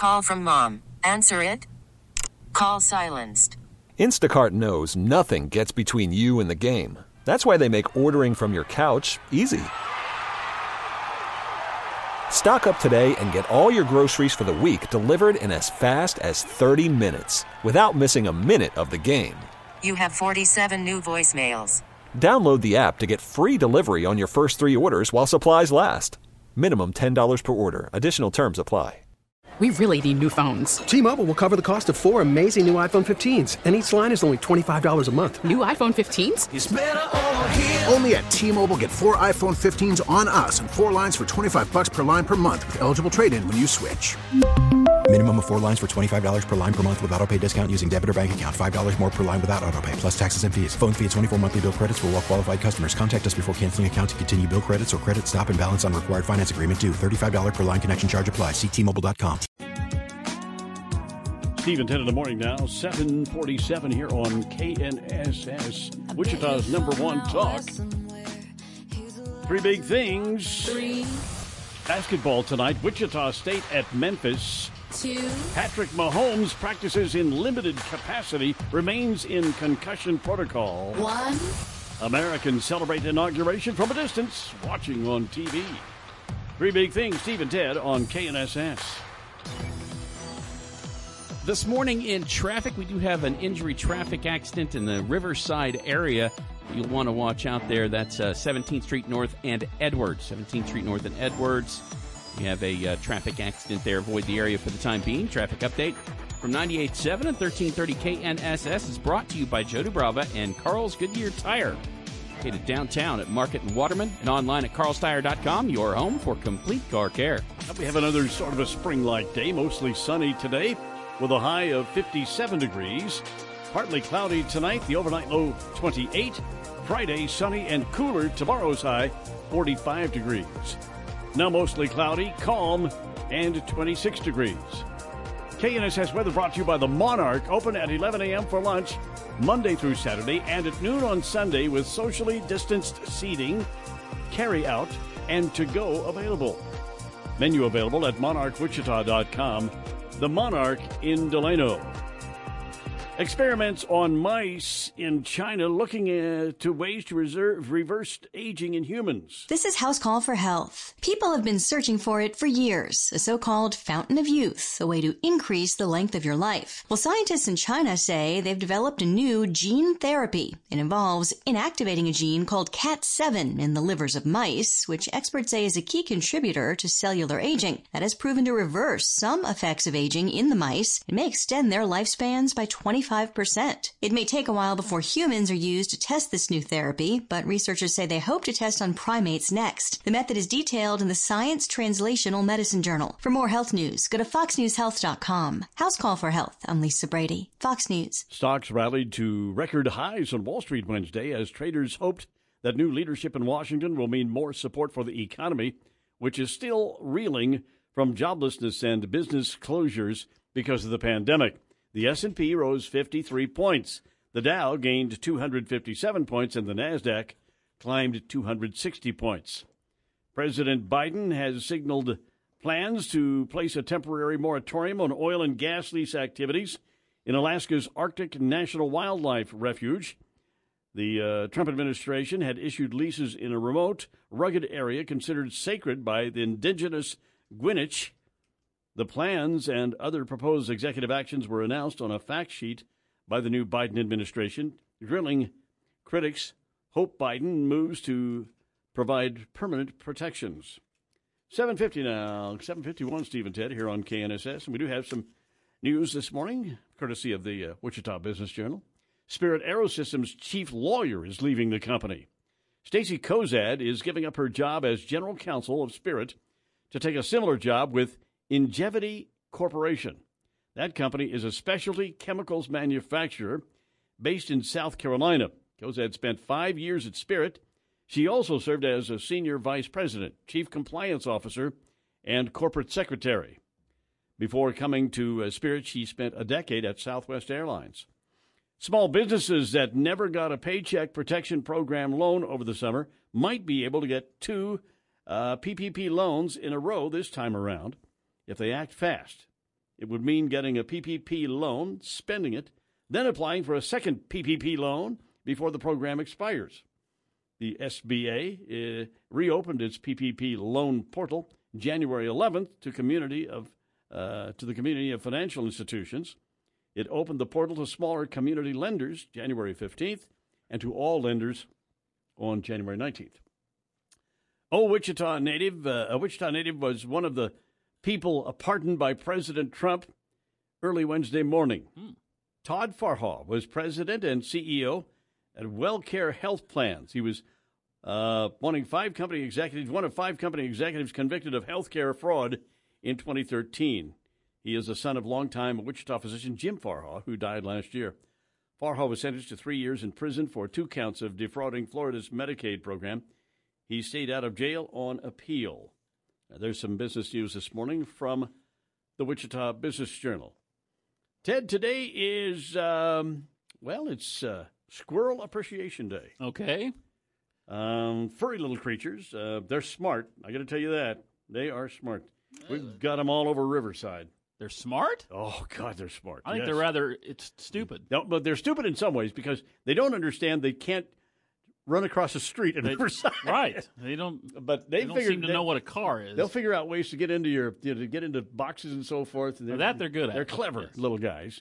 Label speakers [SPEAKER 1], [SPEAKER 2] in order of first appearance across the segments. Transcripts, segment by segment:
[SPEAKER 1] Call from mom. Answer it. Call silenced.
[SPEAKER 2] Instacart knows nothing gets between you and the game. That's why they make ordering from your couch easy. Stock up today and get all your groceries for the week delivered in as fast as 30 minutes without missing a minute of the game.
[SPEAKER 1] You have 47 new voicemails.
[SPEAKER 2] Download the app to get free delivery on your first 3 orders while supplies last. Minimum $10 per order. Additional terms apply.
[SPEAKER 3] We really need new phones.
[SPEAKER 4] T-Mobile will cover the cost of 4 amazing new iPhone 15s, and each line is only $25 a month.
[SPEAKER 3] New iPhone 15s?
[SPEAKER 5] It's better over here. Only at T-Mobile, get 4 iPhone 15s on us and 4 lines for $25 per line per month with eligible trade-in when you switch.
[SPEAKER 6] Minimum of 4 lines for $25 per line per month with autopay discount using debit or bank account. $5 more per line without autopay, plus taxes and fees. Phone fee at 24 monthly bill credits for well-qualified customers. Contact us before canceling account to continue bill credits or credit stop and balance on required finance agreement due. $35 per line connection charge applies. See T-Mobile.com.
[SPEAKER 7] Steve and Ted in the morning now, 7:47 here on KNSS, Wichita's #1 talk. 3 big things.
[SPEAKER 8] 3.
[SPEAKER 7] Basketball tonight, Wichita State at Memphis.
[SPEAKER 8] 2.
[SPEAKER 7] Patrick Mahomes practices in limited capacity, remains in concussion protocol.
[SPEAKER 8] 1.
[SPEAKER 7] Americans celebrate inauguration from a distance, watching on TV. 3 big things, Steve and Ted on KNSS.
[SPEAKER 9] This morning in traffic, we do have an injury traffic accident in the Riverside area. You'll want to watch out there. That's 17th Street North and Edwards. 17th Street North and Edwards. We have a traffic accident there. Avoid the area for the time being. Traffic update from 98.7 and 1330 KNSS is brought to you by Joe Dubrava and Carl's Goodyear Tire. Located downtown at Market and Waterman and online at carlstire.com, your home for complete car care.
[SPEAKER 7] We have another sort of a spring-like day, mostly sunny today, with a high of 57 degrees. Partly cloudy tonight, the overnight low 28. Friday, sunny and cooler. Tomorrow's high, 45 degrees. Now mostly cloudy, calm, and 26 degrees. KNSS weather brought to you by the Monarch, open at 11 a.m. for lunch, Monday through Saturday, and at noon on Sunday with socially distanced seating, carry-out, and to-go available. Menu available at monarchwichita.com. The Monarch in Delano. Experiments on mice in China looking to ways to reverse aging in humans.
[SPEAKER 10] This is House Call for Health. People have been searching for it for years, a so-called fountain of youth, a way to increase the length of your life. Well, scientists in China say they've developed a new gene therapy. It involves inactivating a gene called CAT7 in the livers of mice, which experts say is a key contributor to cellular aging. That has proven to reverse some effects of aging in the mice. It may extend their lifespans by 25%. It may take a while before humans are used to test this new therapy, but researchers say they hope to test on primates next. The method is detailed in the Science Translational Medicine Journal. For more health news, go to foxnewshealth.com. House Call for Health. I'm Lisa Brady. Fox News.
[SPEAKER 7] Stocks rallied to record highs on Wall Street Wednesday as traders hoped that new leadership in Washington will mean more support for the economy, which is still reeling from joblessness and business closures because of the pandemic. The S&P rose 53 points. The Dow gained 257 points, and the Nasdaq climbed 260 points. President Biden has signaled plans to place a temporary moratorium on oil and gas lease activities in Alaska's Arctic National Wildlife Refuge. The Trump administration had issued leases in a remote, rugged area considered sacred by the indigenous Gwinnett. The plans and other proposed executive actions were announced on a fact sheet by the new Biden administration. Grilling critics hope Biden moves to provide permanent protections. 7:50 now, 7:51, Steve and Ted here on KNSS. And we do have some news this morning, courtesy of the Wichita Business Journal. Spirit AeroSystems chief lawyer is leaving the company. Stacy Kozad is giving up her job as general counsel of Spirit to take a similar job with Ingevity Corporation. That company is a specialty chemicals manufacturer based in South Carolina. Kozad spent 5 years at Spirit. She also served as a senior vice president, chief compliance officer, and corporate secretary. Before coming to Spirit, she spent a decade at Southwest Airlines. Small businesses that never got a Paycheck Protection Program loan over the summer might be able to get 2 PPP loans in a row this time around if they act fast. It would mean getting a PPP loan, spending it, then applying for a second PPP loan before the program expires. The SBA reopened its PPP loan portal January 11th to the community of financial institutions. It opened the portal to smaller community lenders January 15th and to all lenders on January 19th. A Wichita native was one of the people pardoned by President Trump early Wednesday morning. Todd Farha was president and CEO at WellCare Health Plans. He was one of 5 company executives convicted of healthcare fraud in 2013. He is the son of longtime Wichita physician Jim Farha, who died last year. Farha was sentenced to 3 years in prison for 2 counts of defrauding Florida's Medicaid program. He stayed out of jail on appeal. There's some business news this morning from the Wichita Business Journal. Ted, today is, it's Squirrel Appreciation Day.
[SPEAKER 8] Okay.
[SPEAKER 7] Furry little creatures. They're smart. I got to tell you that. They are smart. We've got them all over Riverside.
[SPEAKER 8] They're smart?
[SPEAKER 7] Oh, God, they're smart.
[SPEAKER 8] I think they're it's stupid.
[SPEAKER 7] No, but they're stupid in some ways because they don't understand they can't run across the street in Riverside.
[SPEAKER 8] Right. They don't seem to know what a car is.
[SPEAKER 7] They'll figure out ways to get into to get into boxes and so forth. And
[SPEAKER 8] they're good at.
[SPEAKER 7] They're clever little guys.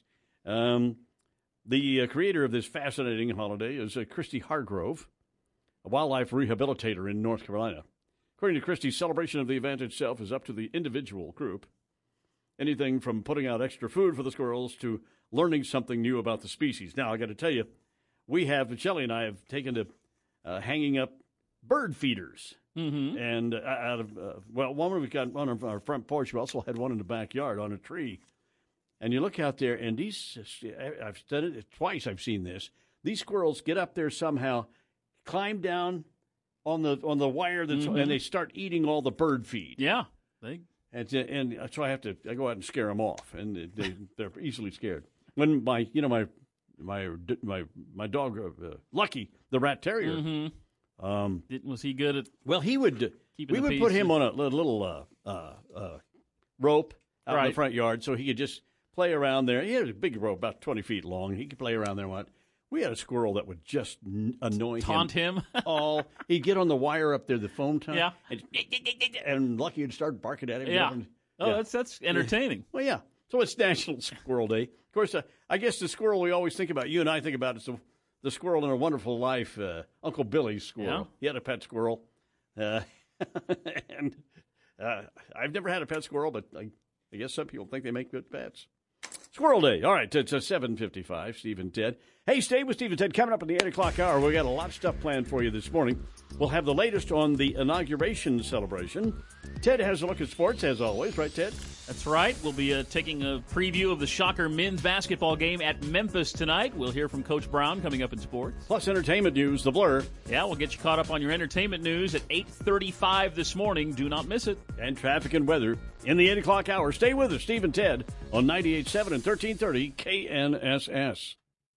[SPEAKER 7] The creator of this fascinating holiday is Christy Hargrove, a wildlife rehabilitator in North Carolina. According to Christy, celebration of the event itself is up to the individual group. Anything from putting out extra food for the squirrels to learning something new about the species. Now, I got to tell you, Shelley and I have taken to hanging up bird feeders.
[SPEAKER 8] Mm-hmm.
[SPEAKER 7] And one we've got on our front porch. We also had one in the backyard on a tree. And you look out there, and I've done it twice. I've seen this. These squirrels get up there somehow, climb down on the wire, and they start eating all the bird feed.
[SPEAKER 8] Yeah,
[SPEAKER 7] and so I go out and scare them off, and they're easily scared. When my dog Lucky, the rat terrier,
[SPEAKER 8] was he good at?
[SPEAKER 7] Well, he would. We would put him on a little rope out in the front yard, so he could just play around there. He had a big rope, about 20 feet long. He could play around there. We had a squirrel that would just annoy
[SPEAKER 8] Taunt him?
[SPEAKER 7] He'd get on the wire up there, the foam time.
[SPEAKER 8] Yeah.
[SPEAKER 7] And Lucky would start barking at him.
[SPEAKER 8] Yeah. That's entertaining.
[SPEAKER 7] Well, yeah. So it's National Squirrel Day. Of course, I guess the squirrel we always think about, you and I think about, is the squirrel in A Wonderful Life, Uncle Billy's squirrel.
[SPEAKER 8] Yeah.
[SPEAKER 7] He had a pet squirrel. And I've never had a pet squirrel, but I guess some people think they make good pets. Squirrel Day. All right, it's 7:55, Steve and Ted. Hey, stay with Steve and Ted. Coming up in the 8 o'clock hour, we got a lot of stuff planned for you this morning. We'll have the latest on the inauguration celebration. Ted has a look at sports, as always. Right, Ted?
[SPEAKER 8] That's right. We'll be taking a preview of the Shocker men's basketball game at Memphis tonight. We'll hear from Coach Brown coming up in sports.
[SPEAKER 7] Plus entertainment news, The Blur.
[SPEAKER 8] Yeah, we'll get you caught up on your entertainment news at 8:35 this morning. Do not miss it.
[SPEAKER 7] And traffic and weather in the 8 o'clock hour. Stay with us, Steve and Ted, on 98.7 and 1330 KNSS.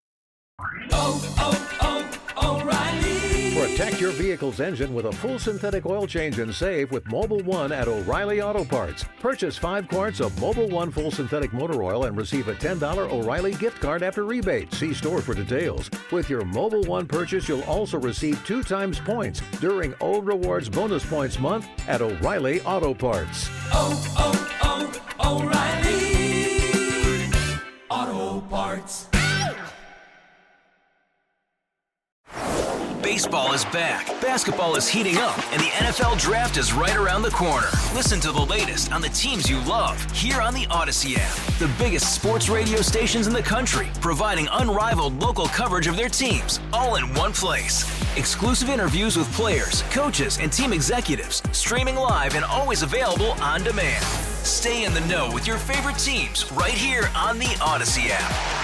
[SPEAKER 11] O'Reilly. Protect your vehicle's engine with a full synthetic oil change and save with Mobil 1 at O'Reilly Auto Parts. Purchase 5 quarts of Mobil 1 full synthetic motor oil and receive a $10 O'Reilly gift card after rebate. See store for details. With your Mobil 1 purchase, you'll also receive 2 times points during O Rewards Bonus Points Month at O'Reilly Auto Parts.
[SPEAKER 12] O'Reilly Auto Parts.
[SPEAKER 13] Baseball is back, basketball is heating up, and the NFL Draft is right around the corner. Listen to the latest on the teams you love here on the Odyssey app. The biggest sports radio stations in the country, providing unrivaled local coverage of their teams, all in one place. Exclusive interviews with players, coaches, and team executives, streaming live and always available on demand. Stay in the know with your favorite teams right here on the Odyssey app.